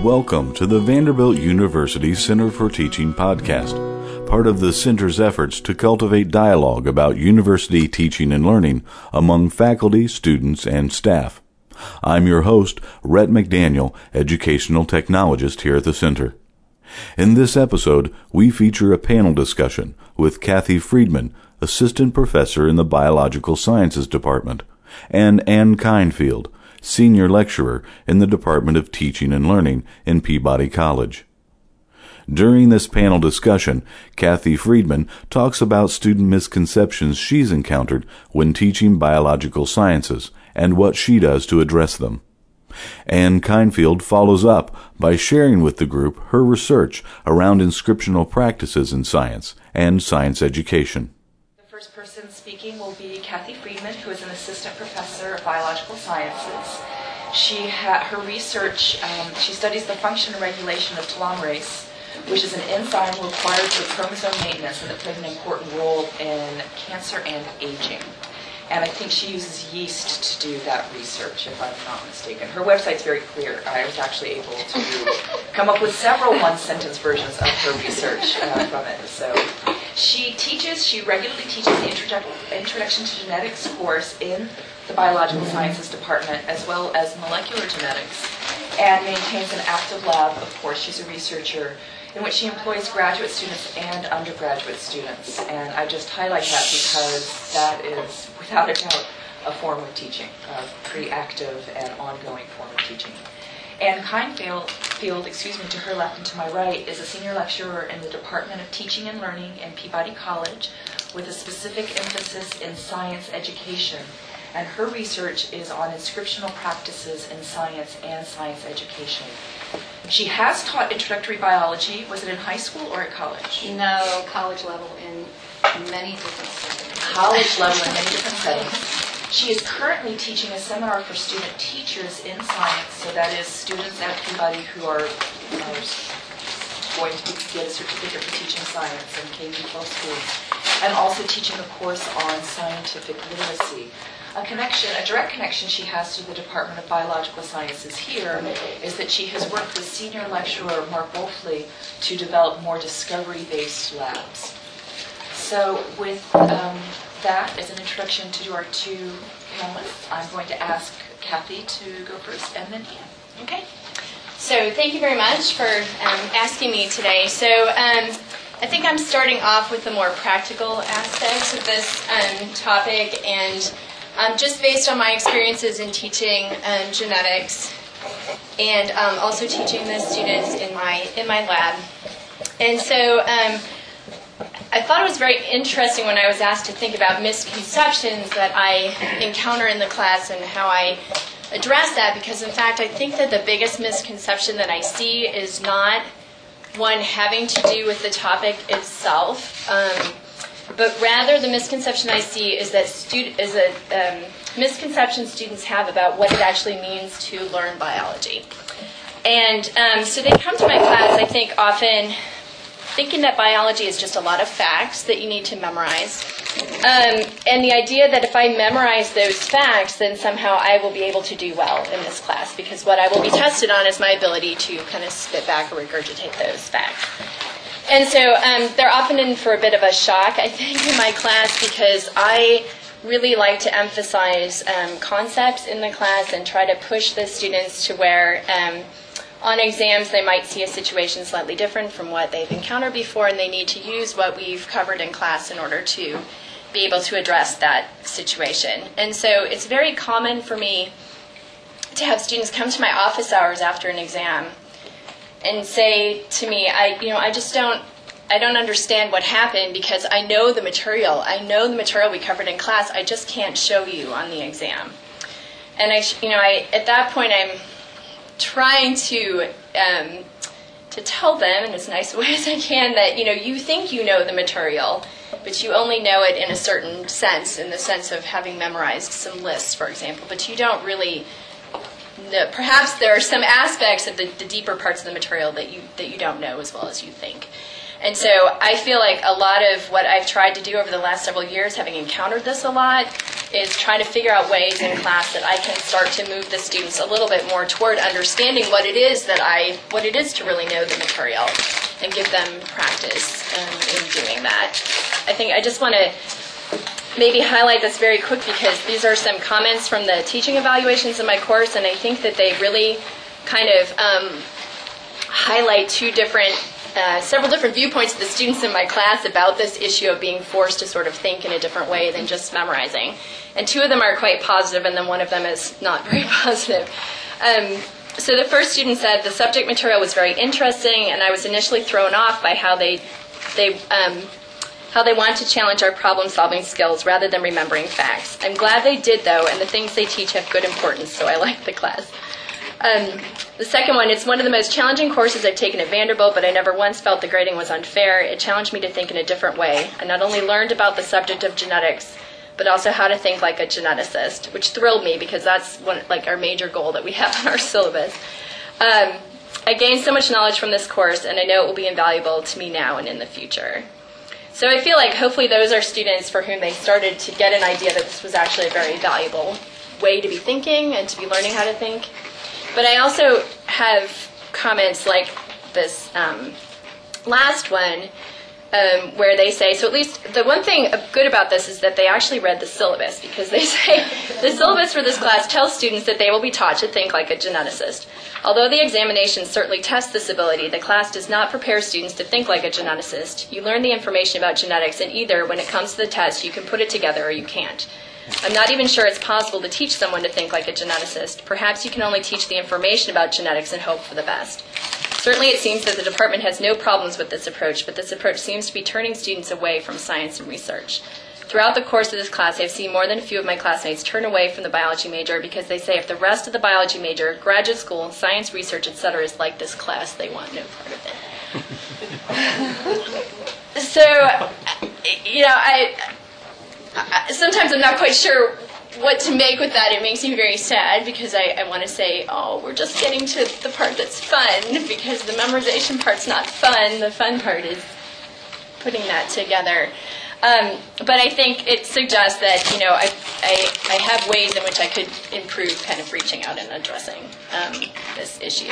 Welcome to the Vanderbilt University Center for Teaching podcast, part of the center's efforts to cultivate dialogue about university teaching and learning among faculty, students, and staff. I'm your host, Rhett McDaniel, educational technologist here at the center. In this episode, we feature a panel discussion with Kathy Friedman, assistant professor in the Biological Sciences Department, and Ann Kindfield, senior lecturer in the Department of Teaching and Learning in Peabody College. During this panel discussion, Kathy Friedman talks about student misconceptions she's encountered when teaching biological sciences and what she does to address them. Ann Kindfield follows up by sharing with the group her research around inscriptional practices in science and science education. The first person speaking will be Kathy Friedman, who is an assistant professor of biological sciences. Her research, she studies the function and regulation of telomerase, which is an enzyme required for chromosome maintenance and that plays an important role in cancer and aging. And I think she uses yeast to do that research, if I'm not mistaken. Her website's very clear. I was actually able to come up with several one-sentence versions of her research from it. So she regularly teaches the Introduction to Genetics course in the Biological Sciences Department, as well as molecular genetics, and maintains an active lab. Of course, she's a researcher in which she employs graduate students and undergraduate students. And I just highlight that because that is, without a doubt, a form of teaching, a pretty active and ongoing form of teaching. Ann Kindfield, to her left and to my right, is a senior lecturer in the Department of Teaching and Learning in Peabody College with a specific emphasis in science education. And her research is on inscriptional practices in science and science education. She has taught introductory biology. Was it in high school or at college? No, college level in many different settings. College level in many different settings. She is currently teaching a seminar for student teachers in science, so that is students at Peabody who are going to get a certificate for teaching science in K-12 schools, and also teaching a course on scientific literacy. A direct connection she has to the Department of Biological Sciences here is that she has worked with senior lecturer Mark Wolfley to develop more discovery-based labs. So with that as an introduction to our two panelists, I'm going to ask Kathy to go first and then Ann. Okay. So thank you very much for asking me today. So I think I'm starting off with the more practical aspects of this topic, and just based on my experiences in teaching genetics and also teaching the students in my lab. And so I thought it was very interesting when I was asked to think about misconceptions that I encounter in the class and how I address that, because in fact I think that the biggest misconception that I see is not one having to do with the topic itself, but rather the misconception I see is a misconception students have about what it actually means to learn biology. And so they come to my class, I think, often thinking that biology is just a lot of facts that you need to memorize. And the idea that if I memorize those facts, then somehow I will be able to do well in this class, because what I will be tested on is my ability to kind of spit back or regurgitate those facts. And so they're often in for a bit of a shock, I think, in my class, because I really like to emphasize concepts in the class and try to push the students to where on exams they might see a situation slightly different from what they've encountered before, and they need to use what we've covered in class in order to be able to address that situation. And so it's very common for me to have students come to my office hours after an exam and say to me, I don't understand what happened, because I know the material. I know the material we covered in class. I just can't show you on the exam. And at that point, I'm trying to tell them in as nice a way as I can that you think you know the material, but you only know it in a certain sense, in the sense of having memorized some lists, for example. But you don't really. Perhaps there are some aspects of the deeper parts of the material that you don't know as well as you think. And so I feel like a lot of what I've tried to do over the last several years, having encountered this a lot, is trying to figure out ways in class that I can start to move the students a little bit more toward understanding what it is to really know the material, and give them practice in doing that. I think I just want to maybe highlight this very quick because these are some comments from the teaching evaluations in my course, and I think that they really kind of highlight several different viewpoints of the students in my class about this issue of being forced to sort of think in a different way than just memorizing. And two of them are quite positive, and then one of them is not very positive. So the first student said, the subject material was very interesting, and I was initially thrown off by how they want to challenge our problem-solving skills rather than remembering facts. I'm glad they did, though, and the things they teach have good importance, so I like the class. The second one, it's one of the most challenging courses I've taken at Vanderbilt, but I never once felt the grading was unfair. It challenged me to think in a different way. I not only learned about the subject of genetics, but also how to think like a geneticist, which thrilled me because that's our major goal that we have on our syllabus. I gained so much knowledge from this course, and I know it will be invaluable to me now and in the future. So I feel like hopefully those are students for whom they started to get an idea that this was actually a very valuable way to be thinking and to be learning how to think. But I also have comments like this last one where they say, so at least the one thing good about this is that they actually read the syllabus, because they say the syllabus for this class tells students that they will be taught to think like a geneticist. Although the examination certainly tests this ability, the class does not prepare students to think like a geneticist. You learn the information about genetics, and either when it comes to the test, you can put it together or you can't. I'm not even sure it's possible to teach someone to think like a geneticist. Perhaps you can only teach the information about genetics and hope for the best. Certainly it seems that the department has no problems with this approach, but this approach seems to be turning students away from science and research. Throughout the course of this class, I've seen more than a few of my classmates turn away from the biology major because they say if the rest of the biology major, graduate school, science research, etc. is like this class, they want no part of it. So, sometimes I'm not quite sure what to make with that. It makes me very sad because I want to say, oh, we're just getting to the part that's fun, because the memorization part's not fun. The fun part is putting that together. But I think it suggests that, I have ways in which I could improve kind of reaching out and addressing this issue.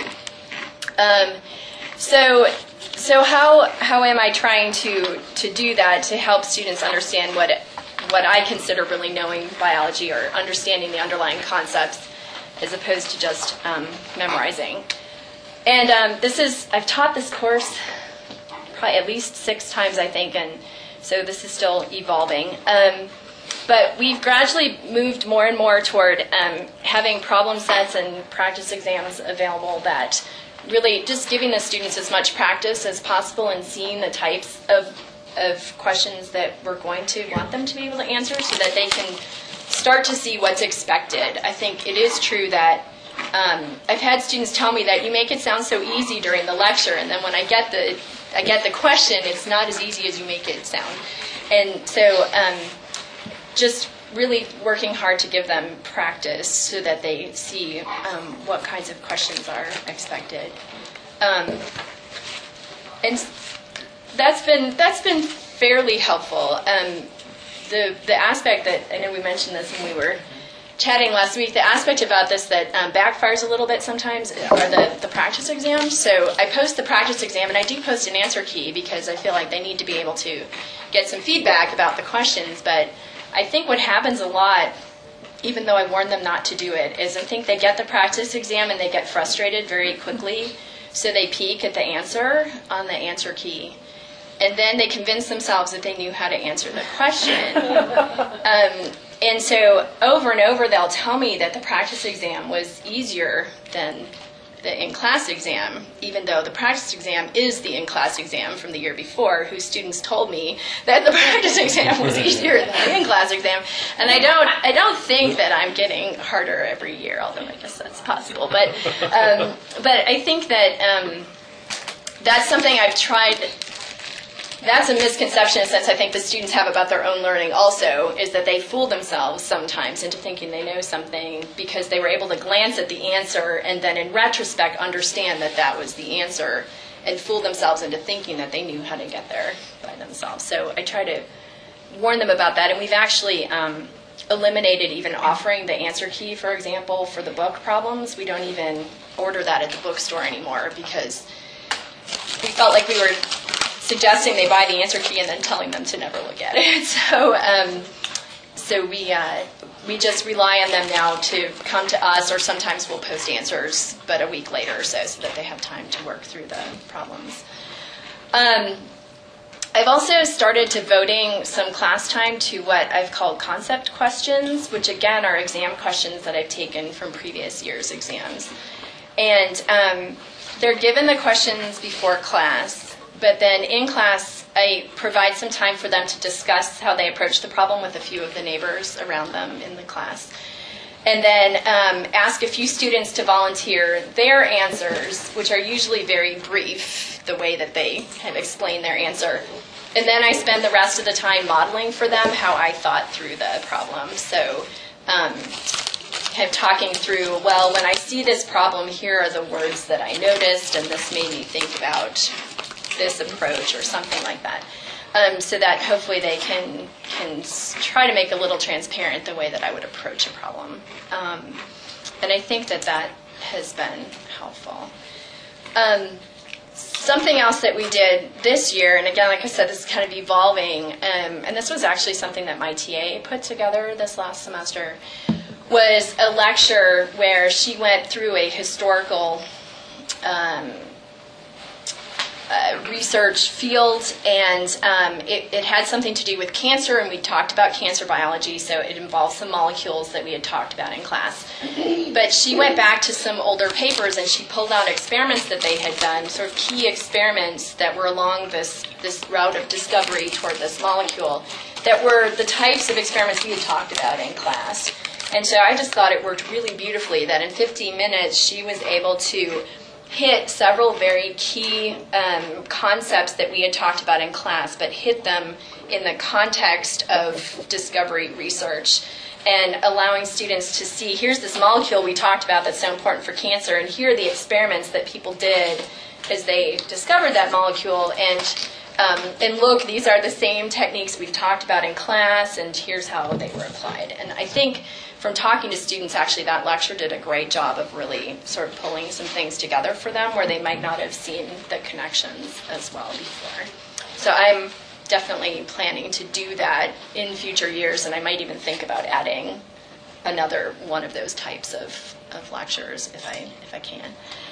So how am I trying to do that to help students understand what I consider really knowing biology or understanding the underlying concepts as opposed to just memorizing? And I've taught this course probably at least 6 times, I think, and so this is still evolving. But we've gradually moved more and more toward having problem sets and practice exams available that really just giving the students as much practice as possible and seeing the types of questions that we're going to want them to be able to answer so that they can start to see what's expected. I think it is true that I've had students tell me that you make it sound so easy during the lecture, and then when I get the question, it's not as easy as you make it sound. And so just really working hard to give them practice so that they see what kinds of questions are expected. And that's been fairly helpful. The aspect that, I know we mentioned this when we were chatting last week, the aspect about this that backfires a little bit sometimes are the practice exams. So I post the practice exam, and I do post an answer key because I feel like they need to be able to get some feedback about the questions. But I think what happens a lot, even though I warn them not to do it, is I think they get the practice exam and they get frustrated very quickly, so they peek at the answer on the answer key. And then they convince themselves that they knew how to answer the question. And so over and over they'll tell me that the practice exam was easier than the in-class exam, even though the practice exam is the in-class exam from the year before, whose students told me that the practice exam was easier than the in-class exam. And I don't think that I'm getting harder every year, although I guess that's possible. But I think that that's something I've tried. That's a misconception in a sense I think the students have about their own learning also, is that they fool themselves sometimes into thinking they know something because they were able to glance at the answer and then in retrospect understand that that was the answer and fool themselves into thinking that they knew how to get there by themselves. So I try to warn them about that, and we've actually eliminated even offering the answer key, for example, for the book problems. We don't even order that at the bookstore anymore because we felt like we were suggesting they buy the answer key and then telling them to never look at it. So we just rely on them now to come to us, or sometimes we'll post answers, but a week later or so that they have time to work through the problems. I've also started devoting some class time to what I've called concept questions, which again are exam questions that I've taken from previous year's exams. And they're given the questions before class, but then in class I provide some time for them to discuss how they approach the problem with a few of the neighbors around them in the class. And then ask a few students to volunteer their answers, which are usually very brief, the way that they kind of explain their answer. And then I spend the rest of the time modeling for them how I thought through the problem. So kind of talking through, well, when I see this problem, here are the words that I noticed, and this made me think about this approach or something like that. So that hopefully they can try to make a little transparent the way that I would approach a problem. And I think that has been helpful. Something else that we did this year, and again, like I said, this is kind of evolving, and this was actually something that my TA put together this last semester, was a lecture where she went through a historical research field, and it had something to do with cancer, and we talked about cancer biology, so it involved some molecules that we had talked about in class. But she went back to some older papers, and she pulled out experiments that they had done, sort of key experiments that were along this route of discovery toward this molecule, that were the types of experiments we had talked about in class. And so I just thought it worked really beautifully that in 15 minutes she was able to hit several very key concepts that we had talked about in class, but hit them in the context of discovery research, and allowing students to see, here's this molecule we talked about that's so important for cancer, and here are the experiments that people did as they discovered that molecule, and look, these are the same techniques we've talked about in class, and here's how they were applied. And I think from talking to students, actually, that lecture did a great job of really sort of pulling some things together for them where they might not have seen the connections as well before. So I'm definitely planning to do that in future years, and I might even think about adding another one of those types of lectures if I can.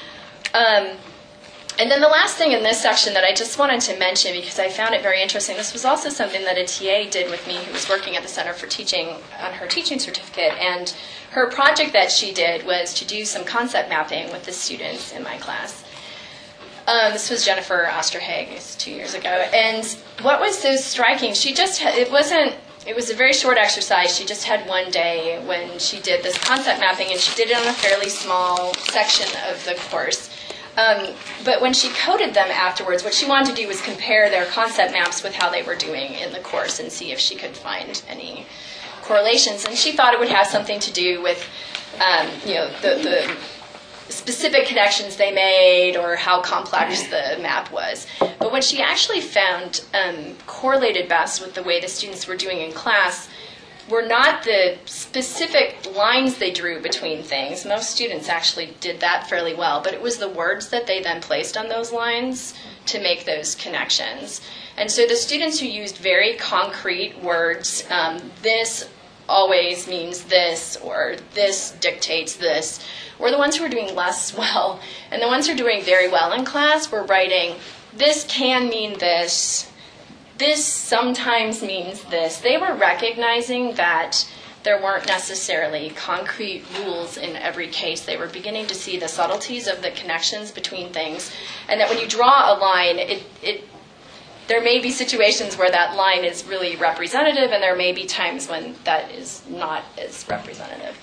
And then the last thing in this section that I just wanted to mention, because I found it very interesting, this was also something that a TA did with me who was working at the Center for Teaching on her teaching certificate, and her project that she did was to do some concept mapping with the students in my class. This was Jennifer Osterhage 2 years ago, and what was so striking, it was a very short exercise. She just had one day when she did this concept mapping, and she did it on a fairly small section of the course. But when she coded them afterwards, what she wanted to do was compare their concept maps with how they were doing in the course and see if she could find any correlations. And she thought it would have something to do with, the specific connections they made or how complex the map was. But what she actually found correlated best with the way the students were doing in class were not the specific lines they drew between things. Most students actually did that fairly well, but it was the words that they then placed on those lines to make those connections. And so the students who used very concrete words, this always means this, or this dictates this, were the ones who were doing less well. And the ones who were doing very well in class were writing, this can mean this sometimes means this. They were recognizing that there weren't necessarily concrete rules in every case. They were beginning to see the subtleties of the connections between things, and that when you draw a line, there may be situations where that line is really representative, and there may be times when that is not as representative.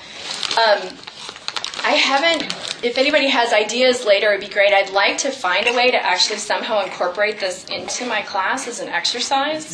If anybody has ideas later, it'd be great. I'd like to find a way to actually somehow incorporate this into my class as an exercise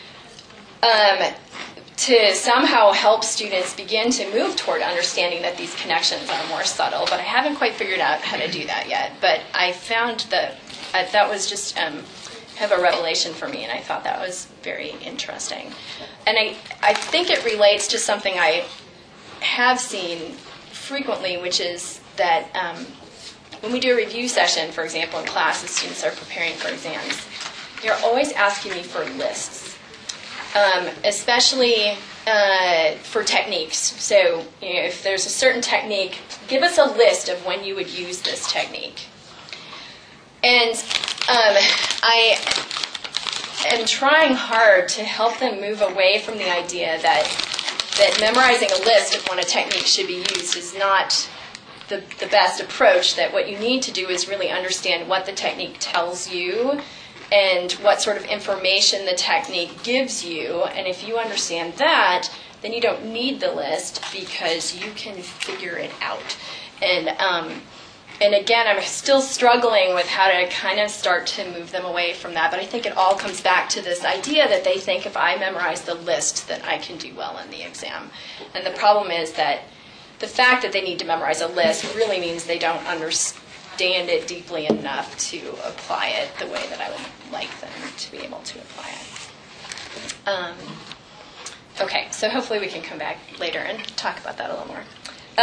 to somehow help students begin to move toward understanding that these connections are more subtle. But I haven't quite figured out how to do that yet. But I found that was just kind of a revelation for me, and I thought that was very interesting. And I think it relates to something I have seen frequently, which is that when we do a review session, for example, in class, as students are preparing for exams, they're always asking me for lists, especially for techniques. So, if there's a certain technique, give us a list of when you would use this technique. And I am trying hard to help them move away from the idea that memorizing a list of when a technique should be used is not the best approach, that what you need to do is really understand what the technique tells you and what sort of information the technique gives you. And if you understand that, then you don't need the list because you can figure it out. And again, I'm still struggling with how to kind of start to move them away from that. But I think it all comes back to this idea that they think if I memorize the list, then I can do well in the exam. And the problem is that the fact that they need to memorize a list really means they don't understand it deeply enough to apply it the way that I would like them to be able to apply it. Okay, so hopefully we can come back later and talk about that a little more.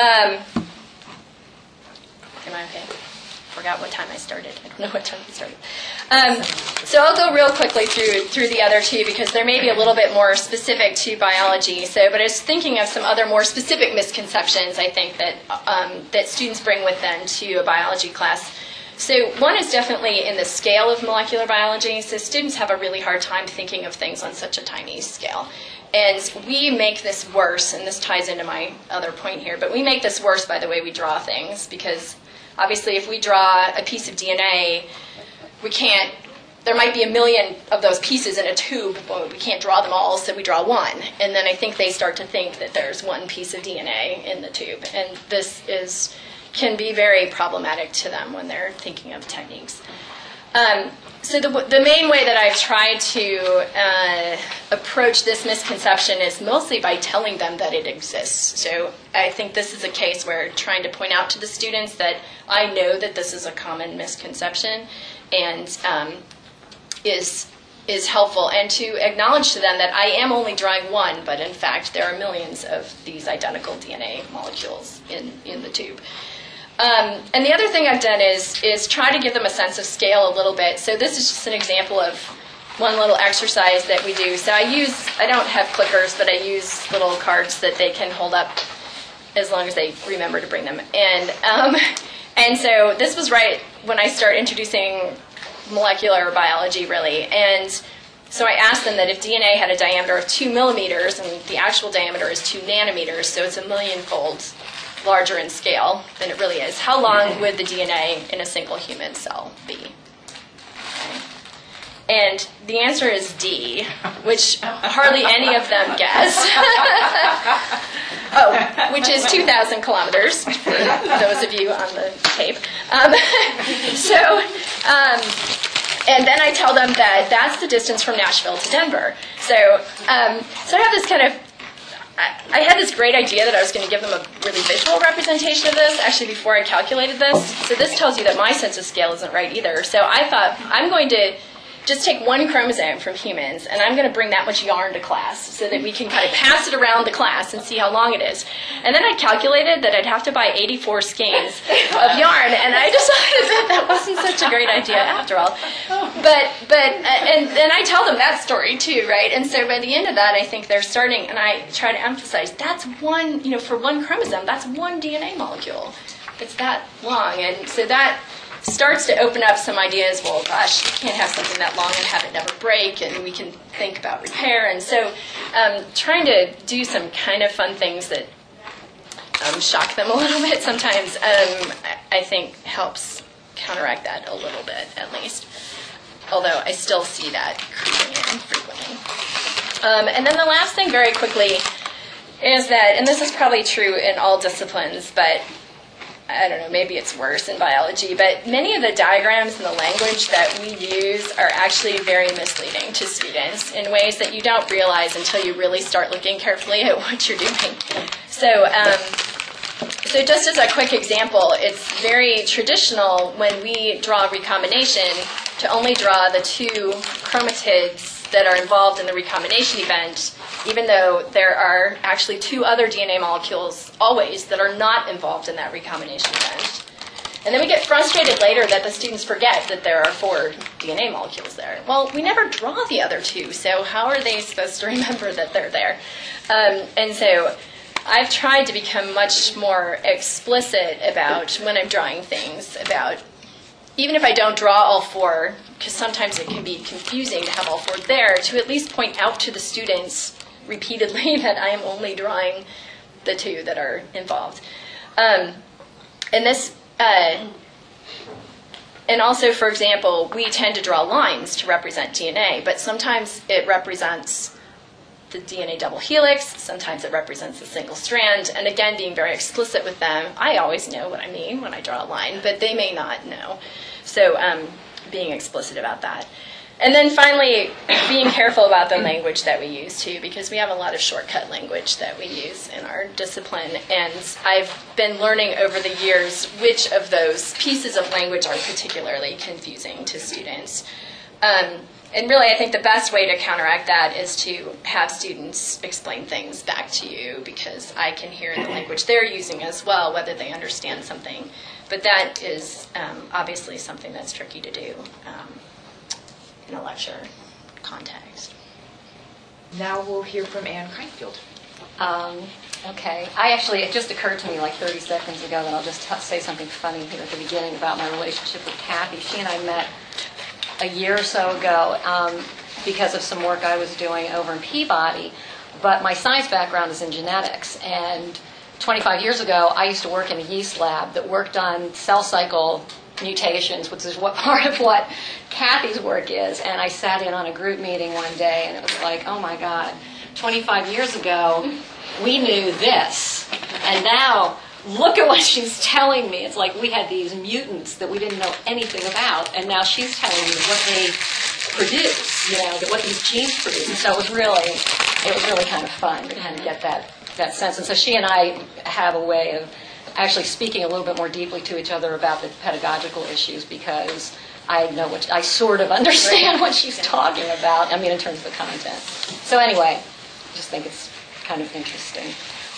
Am I okay? Forgot what time I started. I don't know what time we started. So I'll go real quickly through the other two because there may be a little bit more specific to biology. But I was thinking of some other more specific misconceptions I think that students bring with them to a biology class. So one is definitely in the scale of molecular biology. So students have a really hard time thinking of things on such a tiny scale. And we make this worse, and this ties into my other point here, but we make this worse by the way we draw things, because obviously if we draw a piece of DNA, there might be 1 million of those pieces in a tube, but we can't draw them all, so we draw one. And then I think they start to think that there's one piece of DNA in the tube. And this can be very problematic to them when they're thinking of techniques. So the main way that I've tried to approach this misconception is mostly by telling them that it exists. So I think this is a case where trying to point out to the students that I know that this is a common misconception and is helpful, and to acknowledge to them that I am only drawing one, but in fact there are millions of these identical DNA molecules in the tube. And the other thing I've done is try to give them a sense of scale a little bit. So this is just an example of one little exercise that we do. So I don't have clickers, but I use little cards that they can hold up as long as they remember to bring them. And so this was right when I start introducing molecular biology, really. And so I asked them that if DNA had a diameter of 2 millimeters and the actual diameter is 2 nanometers, so it's 1 million-fold larger in scale than it really is, how long would the DNA in a single human cell be? Okay. And the answer is D, which hardly any of them guess. Which is 2,000 kilometers, for those of you on the tape. And then I tell them that that's the distance from Nashville to Denver. So I have this kind of I had this great idea that I was going to give them a really visual representation of this, actually, before I calculated this. So this tells you that my sense of scale isn't right either. So I thought, I'm going to just take one chromosome from humans, and I'm going to bring that much yarn to class so that we can kind of pass it around the class and see how long it is. And then I calculated that I'd have to buy 84 skeins of yarn, and I decided that wasn't such a great idea after all. And I tell them that story too, right? And so by the end of that, I think they're starting, and I try to emphasize, that's one, for one chromosome, that's one DNA molecule. It's that long. And so that starts to open up some ideas. Well, gosh, you can't have something that long and have it never break, and we can think about repair. And so trying to do some kind of fun things that shock them a little bit sometimes, I think helps counteract that a little bit, at least. Although I still see that creeping in frequently. And then the last thing, very quickly, is that, and this is probably true in all disciplines, but I don't know, maybe it's worse in biology, but many of the diagrams and the language that we use are actually very misleading to students in ways that you don't realize until you really start looking carefully at what you're doing. So just as a quick example, it's very traditional when we draw recombination to only draw the 2 chromatids that are involved in the recombination event, even though there are actually 2 other DNA molecules always that are not involved in that recombination event. And then we get frustrated later that the students forget that there are 4 DNA molecules there. Well, we never draw the other 2, so how are they supposed to remember that they're there? And so I've tried to become much more explicit about when I'm drawing things, about even if I don't draw all 4, because sometimes it can be confusing to have all 4 there, to at least point out to the students repeatedly that I am only drawing the 2 that are involved. And this, and also, for example, we tend to draw lines to represent DNA, but sometimes it represents the DNA double helix, sometimes it represents a single strand, and again, being very explicit with them, I always know what I mean when I draw a line, but they may not know. So being explicit about that. And then finally, being careful about the language that we use too, because we have a lot of shortcut language that we use in our discipline, and I've been learning over the years which of those pieces of language are particularly confusing to students. And really, I think the best way to counteract that is to have students explain things back to you, because I can hear the language they're using as well, whether they understand something. But that is obviously something that's tricky to do in a lecture context. Now we'll hear from Anne Kreinfield. Okay. It just occurred to me like 30 seconds ago that I'll just say something funny here at the beginning about my relationship with Kathy. She and I met a year or so ago because of some work I was doing over in Peabody, but my science background is in genetics, and 25 years ago I used to work in a yeast lab that worked on cell cycle mutations, which is what part of what Kathy's work is. And I sat in on a group meeting one day, and it was like, oh my God, 25 years ago we knew this, and now look at what she's telling me. It's like we had these mutants that we didn't know anything about, and now she's telling me what they produce, what these genes produce. And so it was really kind of fun to kind of get that sense. And so she and I have a way of actually speaking a little bit more deeply to each other about the pedagogical issues, because I sort of understand what she's talking about, in terms of the content. So anyway, I just think it's kind of interesting.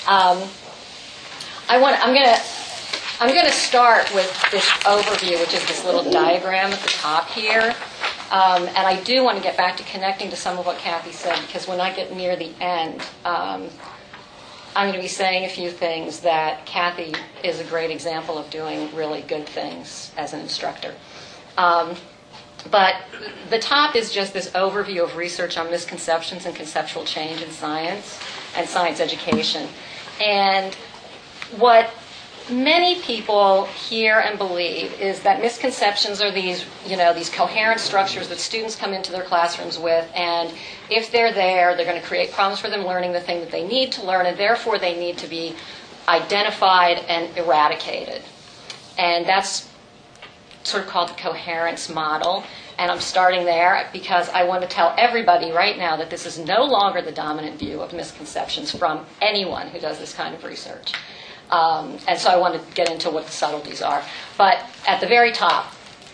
I'm going to start with this overview, which is this little diagram at the top here. And I do want to get back to connecting to some of what Kathy said, because when I get near the end, I'm going to be saying a few things that Kathy is a great example of doing really good things as an instructor. But the top is just this overview of research on misconceptions and conceptual change in science and science education. And what many people hear and believe is that misconceptions are these coherent structures that students come into their classrooms with, and if they're there, they're going to create problems for them learning the thing that they need to learn, and therefore they need to be identified and eradicated. And that's sort of called the coherence model. And I'm starting there because I want to tell everybody right now that this is no longer the dominant view of misconceptions from anyone who does this kind of research. And so I want to get into what the subtleties are. But at the very top,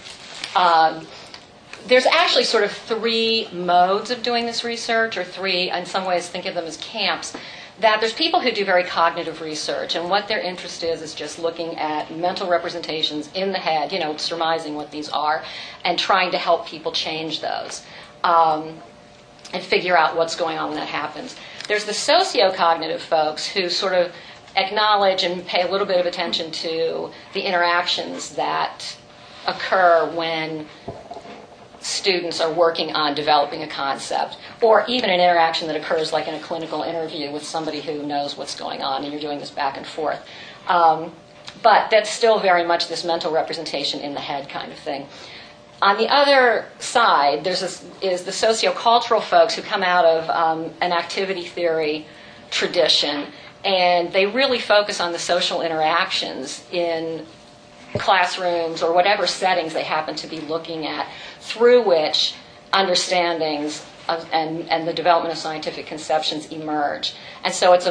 there's actually sort of 3 modes of doing this research, or 3, in some ways think of them as camps. That there's people who do very cognitive research, and what their interest is just looking at mental representations in the head, surmising what these are, and trying to help people change those, and figure out what's going on when that happens. There's the socio-cognitive folks who sort of acknowledge and pay a little bit of attention to the interactions that occur when students are working on developing a concept, or even an interaction that occurs like in a clinical interview with somebody who knows what's going on, and you're doing this back and forth. But that's still very much this mental representation in the head kind of thing. On the other side, is the sociocultural folks who come out of an activity theory tradition, and they really focus on the social interactions in classrooms or whatever settings they happen to be looking at, through which understandings and the development of scientific conceptions emerge. And so it's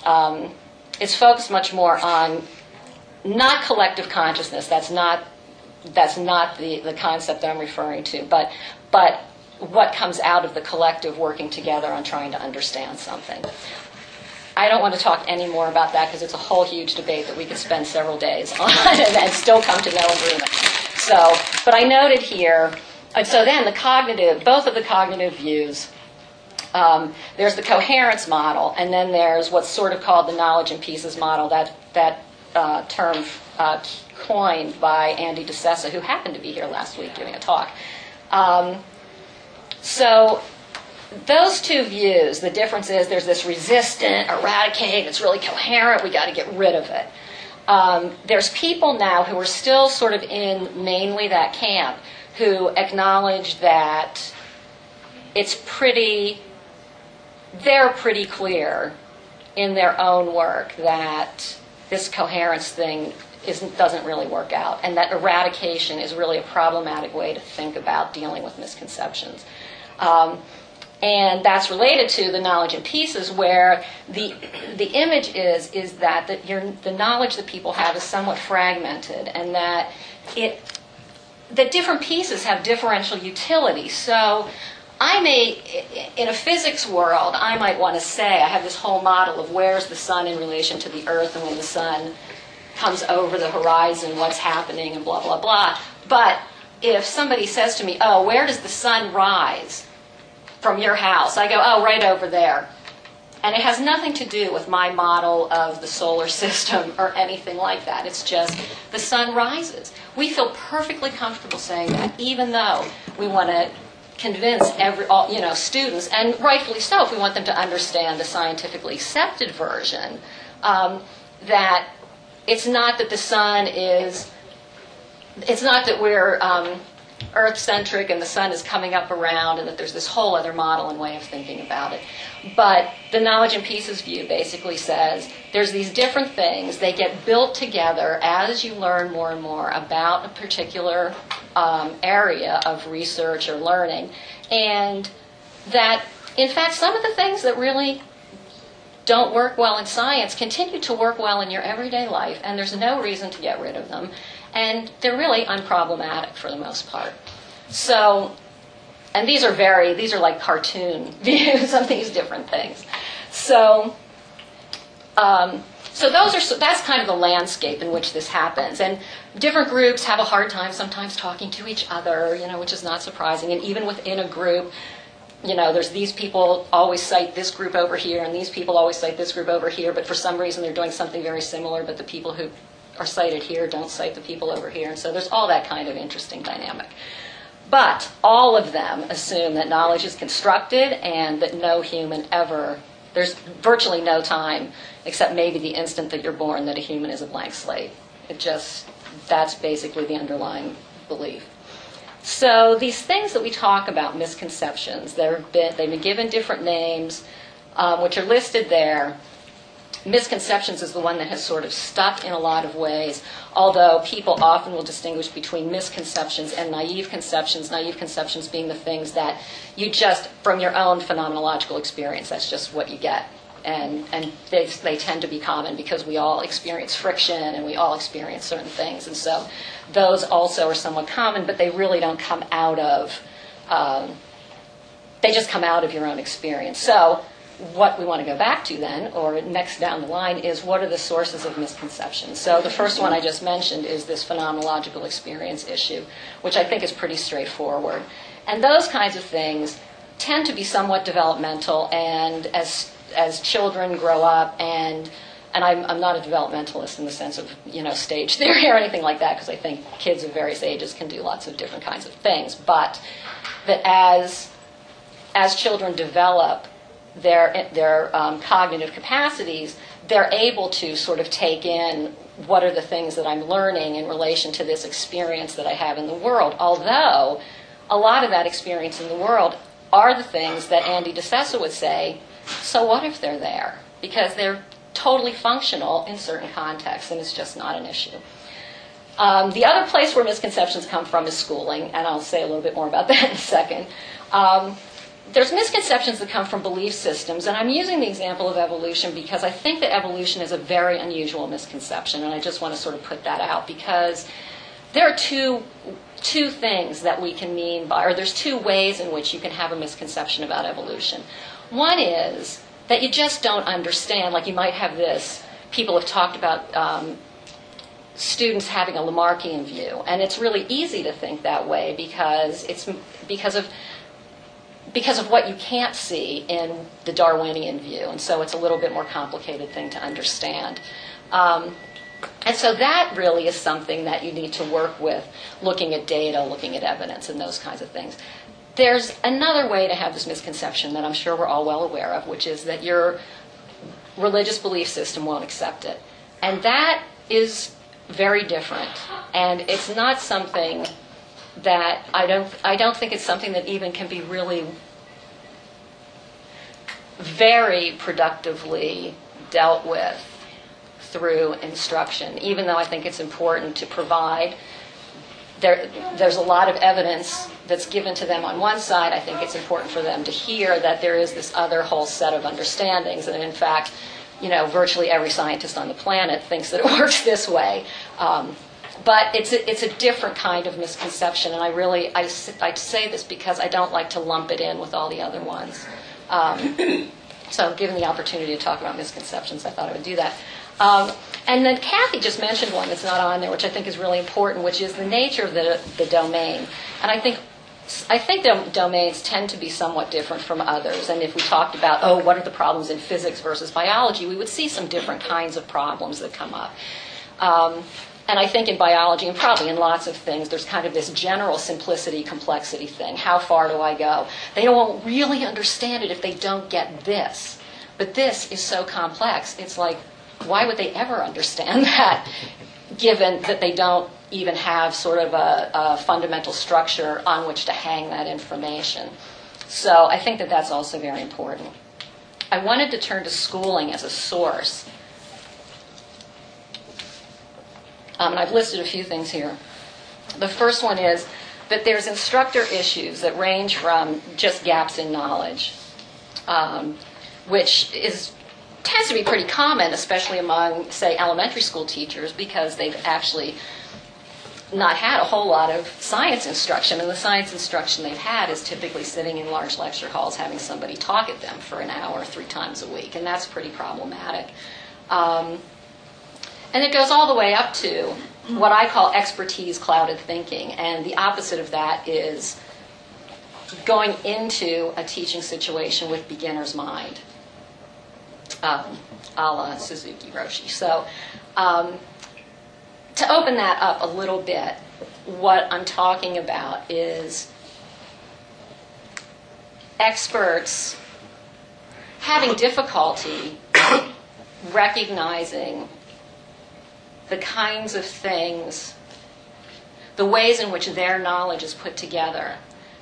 it's focused much more on not collective consciousness. That's not that's not the concept that I'm referring to, but what comes out of the collective working together on trying to understand something. I don't want to talk any more about that because it's a whole huge debate that we could spend several days on and still come to no agreement. So, but I noted here, and so then both of the cognitive views, there's the coherence model, and then there's what's sort of called the knowledge in pieces model, that term coined by Andy DeSessa, who happened to be here last week giving a talk. So those two views, the difference is there's this resistant, eradicate, it's really coherent, we got to get rid of it. There's people now who are still sort of in mainly that camp who acknowledge that they're pretty clear in their own work that this coherence thing doesn't really work out, and that eradication is really a problematic way to think about dealing with misconceptions. And that's related to the knowledge in pieces, where the image is that the knowledge that people have is somewhat fragmented, and that different pieces have differential utility. So in a physics world, I might want to say, I have this whole model of where's the sun in relation to the earth, and when the sun comes over the horizon, what's happening, and blah, blah, blah. But if somebody says to me, oh, where does the sun rise from your house? I go, oh, right over there. And it has nothing to do with my model of the solar system or anything like that. It's just the sun rises. We feel perfectly comfortable saying that, even though we want to convince students, and rightfully so, if we want them to understand the scientifically accepted version, that it's not that the sun is, it's not that we're Earth-centric and the sun is coming up around and that there's this whole other model and way of thinking about it. But the knowledge in pieces view basically says there's these different things. They get built together as you learn more and more about a particular area of research or learning. And that, in fact, some of the things that really don't work well in science continue to work well in your everyday life, and there's no reason to get rid of them. And they're really unproblematic for the most part. So, and these are like cartoon views of these different things. So that's kind of the landscape in which this happens. And different groups have a hard time sometimes talking to each other, which is not surprising. And even within a group, there's these people always cite this group over here, and these people always cite this group over here, but for some reason they're doing something very similar, but the people who are cited here don't cite the people over here. And so there's all that kind of interesting dynamic. But all of them assume that knowledge is constructed and that no human ever, there's virtually no time, except maybe the instant that you're born, that a human is a blank slate. That's basically the underlying belief. So these things that we talk about, misconceptions, they've been given different names, which are listed there. Misconceptions is the one that has sort of stuck in a lot of ways, although people often will distinguish between misconceptions and naive conceptions being the things that you just, from your own phenomenological experience, that's just what you get. And they tend to be common because we all experience friction and we all experience certain things. And so those also are somewhat common, but they really don't come out of, they just come out of your own experience. So what we want to go back to then, or next down the line, is what are the sources of misconceptions? So the first one I just mentioned is this phenomenological experience issue, which I think is pretty straightforward. And those kinds of things tend to be somewhat developmental, and as children grow up, and I'm not a developmentalist in the sense of stage theory or anything like that, because I think kids of various ages can do lots of different kinds of things, but that as children develop their cognitive capacities, they're able to sort of take in what are the things that I'm learning in relation to this experience that I have in the world, although a lot of that experience in the world are the things that Andy DeSessa would say, so what if they're there? Because they're totally functional in certain contexts, and it's just not an issue. The other place where misconceptions come from is schooling, and I'll say a little bit more about that in a second. There's misconceptions that come from belief systems, and I'm using the example of evolution because I think that evolution is a very unusual misconception, and I just want to sort of put that out because there are two things that we can mean by, or there's two ways in which you can have a misconception about evolution. One is that you just don't understand, like you might have this, people have talked about students having a Lamarckian view, and it's really easy to think that way because of what you can't see in the Darwinian view, and so it's a little bit more complicated thing to understand. And so that really is something that you need to work with, looking at data, looking at evidence, and those kinds of things. There's another way to have this misconception that I'm sure we're all well aware of, which is that your religious belief system won't accept it. And that is very different. And it's not something that I don't think it's something that even can be really very productively dealt with through instruction, even though I think it's important to provide. There's a lot of evidence that's given to them on one side. I think it's important for them to hear that there is this other whole set of understandings, and in fact, virtually every scientist on the planet thinks that it works this way. But it's a different kind of misconception, and I say this because I don't like to lump it in with all the other ones. So given the opportunity to talk about misconceptions, I thought I would do that. And then Kathy just mentioned one that's not on there, which I think is really important, which is the nature of the domain. And I think domains tend to be somewhat different from others. And if we talked about, what are the problems in physics versus biology, we would see some different kinds of problems that come up. And I think in biology, and probably in lots of things, there's kind of this general simplicity, complexity thing. How far do I go? They won't really understand it if they don't get this. But this is so complex. It's like, why would they ever understand that, given that they don't even have sort of a fundamental structure on which to hang that information? So I think that that's also very important. I wanted to turn to schooling as a source. And I've listed a few things here. The first one is that there's instructor issues that range from just gaps in knowledge, which tends to be pretty common, especially among, say, elementary school teachers, because they've actually not had a whole lot of science instruction. And the science instruction they've had is typically sitting in large lecture halls having somebody talk at them for an hour 3 times a week, and that's pretty problematic. And it goes all the way up to what I call expertise-clouded thinking. And the opposite of that is going into a teaching situation with beginner's mind, a la Suzuki Roshi. So to open that up a little bit, what I'm talking about is experts having difficulty recognizing the kinds of things, the ways in which their knowledge is put together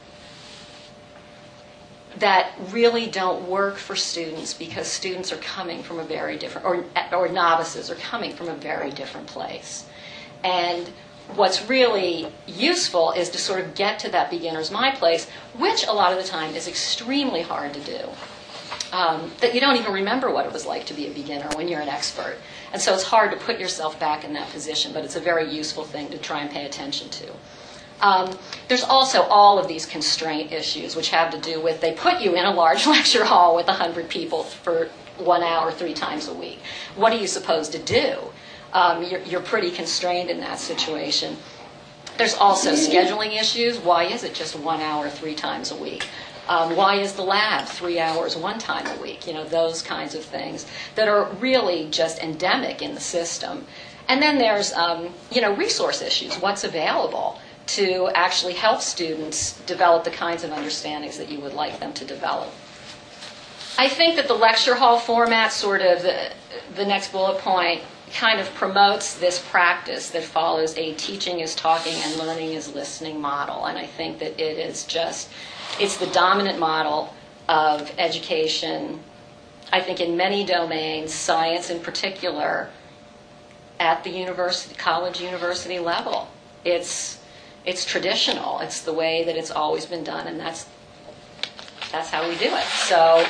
that really don't work for students, because students are coming from a very different, or novices are coming from a very different place. And what's really useful is to sort of get to that beginner's mind place, which a lot of the time is extremely hard to do. That you don't even remember what it was like to be a beginner when you're an expert. And so it's hard to put yourself back in that position, but it's a very useful thing to try and pay attention to. There's also all of these constraint issues, which have to do with, they put you in a large lecture hall with 100 people for 1 hour 3 times a week. What are you supposed to do? You're pretty constrained in that situation. There's also scheduling issues. Why is it just 1 hour 3 times a week? Why is the lab 3 hours 1 time a week? Those kinds of things that are really just endemic in the system. And then there's, resource issues. What's available to actually help students develop the kinds of understandings that you would like them to develop? I think that the lecture hall format, sort of the next bullet point, kind of promotes this practice that follows a teaching is talking and learning is listening model. And I think that it is just, it's the dominant model of education, I think, in many domains, science in particular, at the college university level. It's traditional. It's the way that it's always been done, and that's how we do it. So,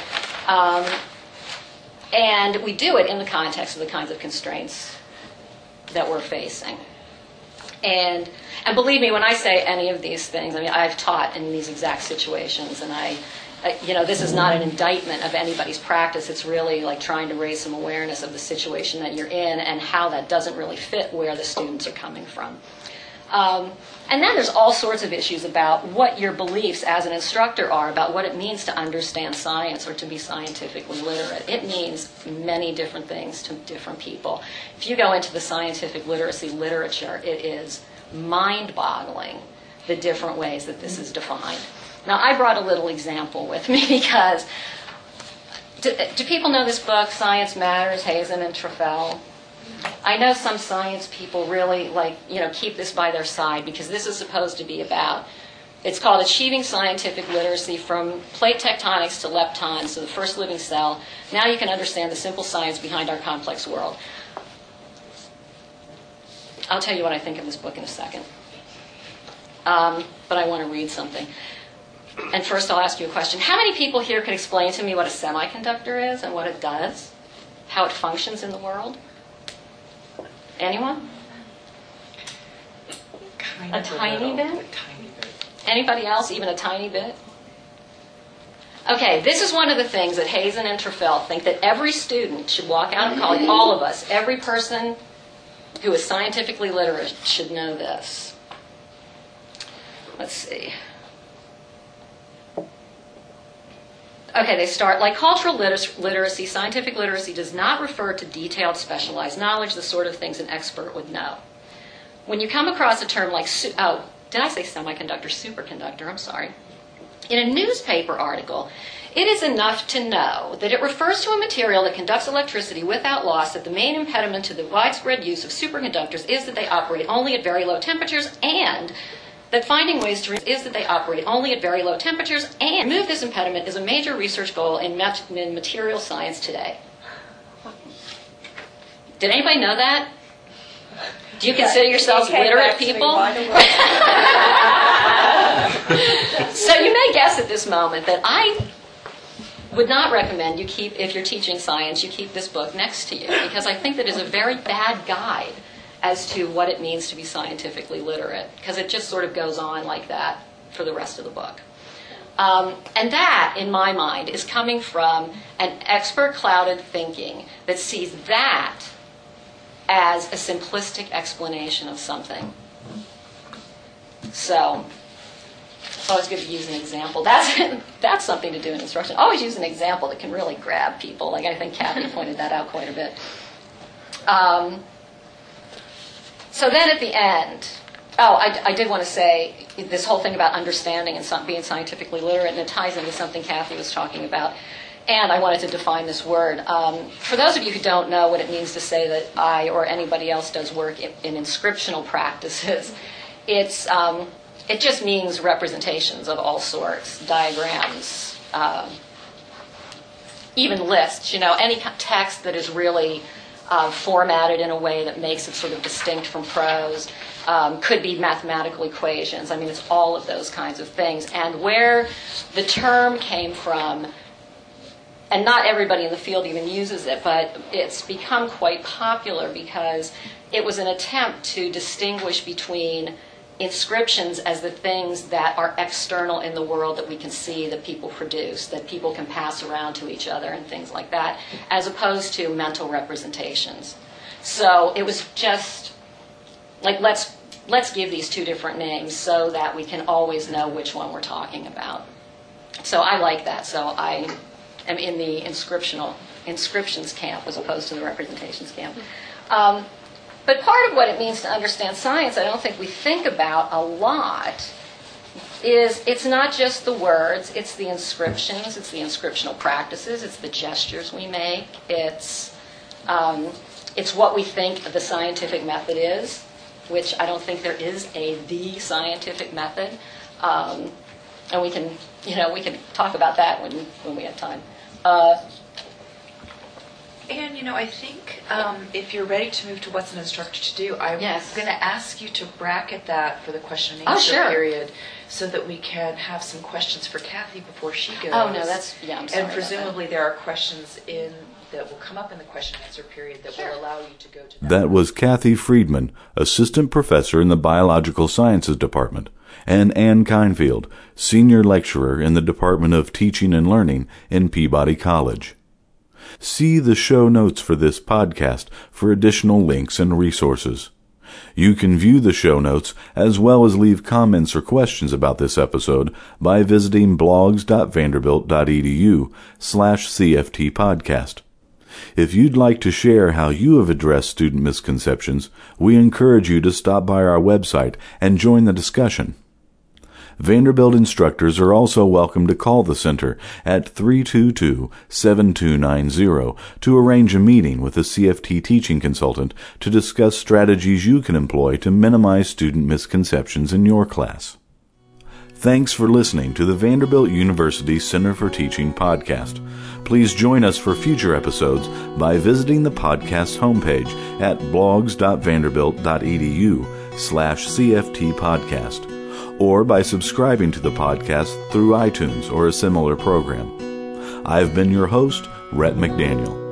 and we do it in the context of the kinds of constraints that we're facing. And believe me, when I say any of these things, I mean, I've taught in these exact situations, and this is not an indictment of anybody's practice. It's really like trying to raise some awareness of the situation that you're in and how that doesn't really fit where the students are coming from. And then there's all sorts of issues about what your beliefs as an instructor are about what it means to understand science or to be scientifically literate. It means many different things to different people. If you go into the scientific literacy literature, it is mind-boggling the different ways that this is defined. Now, I brought a little example with me because do people know this book, Science Matters, Hazen and Trefel? I know some science people really keep this by their side because this is supposed to be about, it's called Achieving Scientific Literacy from Plate Tectonics to Leptons, so the first living cell. Now you can understand the simple science behind our complex world. I'll tell you what I think of this book in a second. But I want to read something. And first I'll ask you a question. How many people here can explain to me what a semiconductor is and what it does? How it functions in the world? Anyone? A tiny bit? Anybody else, even a tiny bit? Okay, this is one of the things that Hazen and Trefel think that every student should walk out of college, all of us, every person who is scientifically literate should know this. Let's see. Okay, they start, like cultural literacy, scientific literacy does not refer to detailed, specialized knowledge, the sort of things an expert would know. When you come across a term like, did I say semiconductor? Superconductor, I'm sorry. In a newspaper article, it is enough to know that it refers to a material that conducts electricity without loss, that the main impediment to the widespread use of superconductors is that they operate only at very low temperatures, and that finding ways to remove this impediment is a major research goal in material science today. Did anybody know that? Do you consider yourselves literate people? So you may guess at this moment that I would not recommend you keep, if you're teaching science, you keep this book next to you, because I think that it is a very bad guide as to what it means to be scientifically literate, because it just sort of goes on like that for the rest of the book. And that, in my mind, is coming from an expert-clouded thinking that sees that as a simplistic explanation of something. So, it's always good to use an example. That's something to do in instruction. Always use an example that can really grab people. Like I think Kathy pointed that out quite a bit. So then at the end, I did want to say this whole thing about understanding and being scientifically literate, and it ties into something Kathy was talking about. And I wanted to define this word. For those of you who don't know what it means to say that I or anybody else does work in inscriptional practices, it just means representations of all sorts, diagrams, even lists. Any text that is really formatted in a way that makes it sort of distinct from prose. Could be mathematical equations. I mean, it's all of those kinds of things. And where the term came from, and not everybody in the field even uses it, but it's become quite popular because it was an attempt to distinguish between inscriptions as the things that are external in the world that we can see, that people produce, that people can pass around to each other and things like that, as opposed to mental representations. So it was just like, let's give these two different names so that we can always know which one we're talking about. So I like that. So I am in the inscriptions camp as opposed to the representations camp. But part of what it means to understand science, I don't think we think about a lot, is it's not just the words, it's the inscriptions, it's the inscriptional practices, it's the gestures we make, it's what we think the scientific method is, which I don't think there is the scientific method. And we can talk about that when we have time. And, I think if you're ready to move to what's an instructor to do, I'm going to ask you to bracket that for the question and answer period so that we can have some questions for Kathy before she goes. Oh, no, I'm sorry. And presumably there are questions in that will come up in the question and answer period that will allow you to go to That was Kathy Friedman, Assistant Professor in the Biological Sciences Department, and Ann Kindfield, Senior Lecturer in the Department of Teaching and Learning in Peabody College. See the show notes for this podcast for additional links and resources. You can view the show notes as well as leave comments or questions about this episode by visiting blogs.vanderbilt.edu/CFT podcast. If you'd like to share how you have addressed student misconceptions, we encourage you to stop by our website and join the discussion. Vanderbilt instructors are also welcome to call the center at 322-7290 to arrange a meeting with a CFT teaching consultant to discuss strategies you can employ to minimize student misconceptions in your class. Thanks for listening to the Vanderbilt University Center for Teaching podcast. Please join us for future episodes by visiting the podcast's homepage at blogs.vanderbilt.edu/CFT podcast, or by subscribing to the podcast through iTunes or a similar program. I've been your host, Rhett McDaniel.